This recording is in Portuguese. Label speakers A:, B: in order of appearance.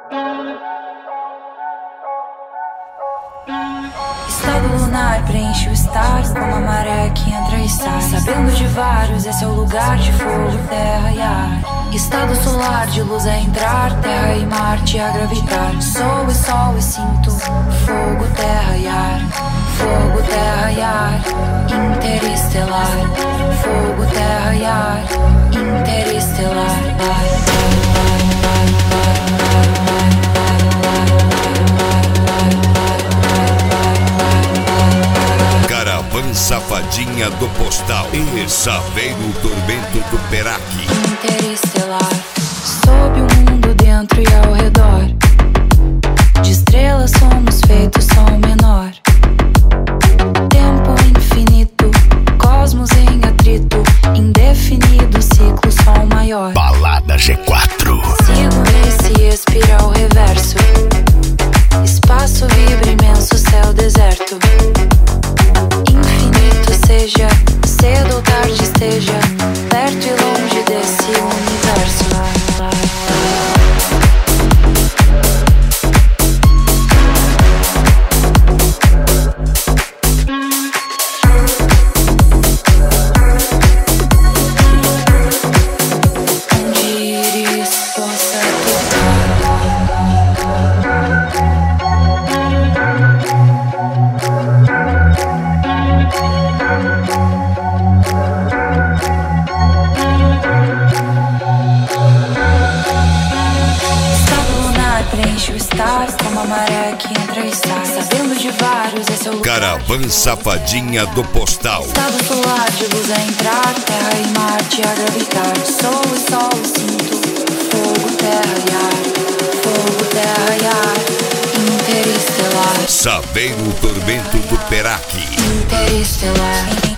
A: Estado lunar preenche o estar como a maré que entra e sai. Sabendo de vários, esse é o lugar de fogo, terra e ar. Estado solar de luz a entrar, terra e Marte a gravitar. Sou e sol e sinto fogo, terra e ar. Fogo, terra e ar, interestelar. Fogo, terra e ar, interestelar.
B: Caravan Safadinha do Postal e Saveiro Tormento do Peraque.
A: Interestelar, sob o mundo dentro e ao redor. De estrelas somos feitos som menor. Tempo infinito, cosmos em atrito. Indefinido ciclo, som maior.
B: Balada G4.
A: Sigo nesse espiral reverso. Espaço vibra imenso, céu deserto. Infinito seja, cedo ou tarde esteja, perto e longe desse universo. Como a maré que entra e sai. Sabendo de vários, esse é o lugar.
B: Caravan Safadinha do Postal.
A: Estado solar de luz a entrar, terra e Marte a gravitar. Sou e sol e sinto fogo, terra e ar. Fogo, terra e ar, interestelar.
B: Saveiro Tormento do Peraque.
A: Interestelar.